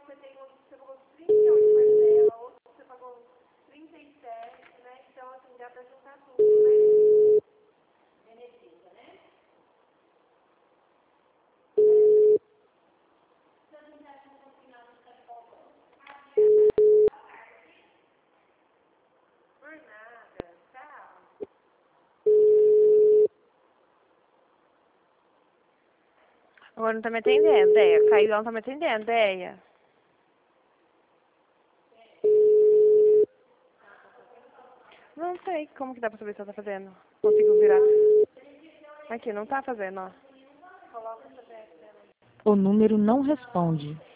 você pagou 38 parcela, outro você pagou 37, né? Então, assim, dá pra juntar tudo, né? Beneficia, né? Por nada, tchau. Agora não tá me atendendo, Deia. Caiu, não tá me atendendo, Deia. Não sei como que dá pra saber se ela tá fazendo. Consigo virar. Aqui, não tá fazendo, ó. Coloca essa dessa. O número não responde.